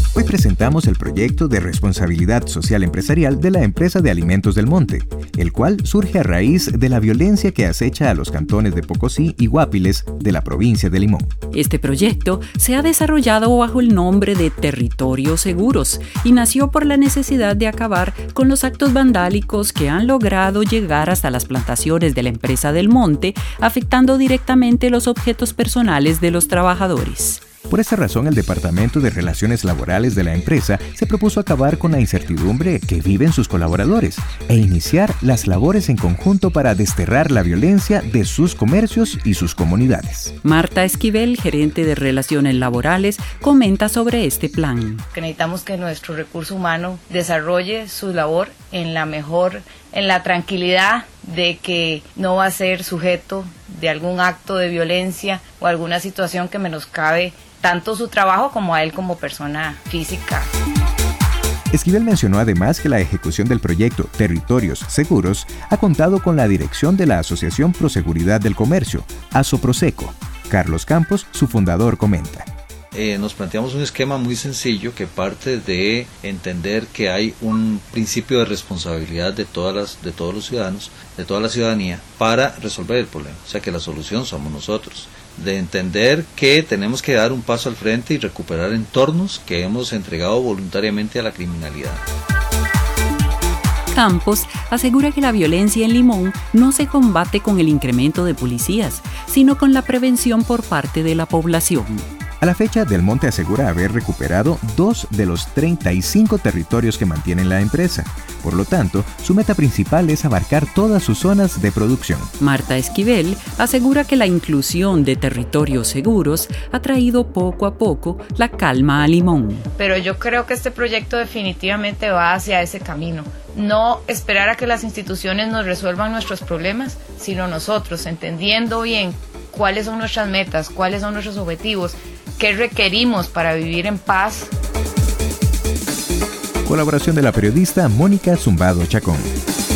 Hoy presentamos el proyecto de responsabilidad social empresarial de la empresa de Alimentos del Monte, el cual surge a raíz de la violencia que acecha a los cantones de Pocosí y Guápiles de la provincia de Limón. Este proyecto se ha desarrollado bajo el nombre de Territorios Seguros y nació por la necesidad de acabar con los actos vandálicos que han logrado llegar hasta las plantaciones de la empresa del Monte, afectando directamente los objetos personales de los trabajadores. Por esa razón, el Departamento de Relaciones Laborales de la empresa se propuso acabar con la incertidumbre que viven sus colaboradores e iniciar las labores en conjunto para desterrar la violencia de sus comercios y sus comunidades. Marta Esquivel, gerente de Relaciones Laborales, comenta sobre este plan. Necesitamos que nuestro recurso humano desarrolle su labor en la tranquilidad de que no va a ser sujeto de algún acto de violencia o alguna situación que menoscabe tanto su trabajo como a él como persona física. Esquivel mencionó además que la ejecución del proyecto Territorios Seguros ha contado con la dirección de la Asociación Proseguridad del Comercio, ASOPROSECO. Carlos Campos, su fundador, comenta. Nos planteamos un esquema muy sencillo que parte de entender que hay un principio de responsabilidad de todos los ciudadanos, de toda la ciudadanía, para resolver el problema. O sea que la solución somos nosotros. De entender que tenemos que dar un paso al frente y recuperar entornos que hemos entregado voluntariamente a la criminalidad. Campos asegura que la violencia en Limón no se combate con el incremento de policías, sino con la prevención por parte de la población. A la fecha, Del Monte asegura haber recuperado 2 de los 35 territorios que mantiene la empresa. Por lo tanto, su meta principal es abarcar todas sus zonas de producción. Marta Esquivel asegura que la inclusión de territorios seguros ha traído poco a poco la calma a Limón. Pero yo creo que este proyecto definitivamente va hacia ese camino. No esperar a que las instituciones nos resuelvan nuestros problemas, sino nosotros, entendiendo bien cuáles son nuestras metas, cuáles son nuestros objetivos, qué requerimos para vivir en paz. Colaboración de la periodista Mónica Zumbado Chacón.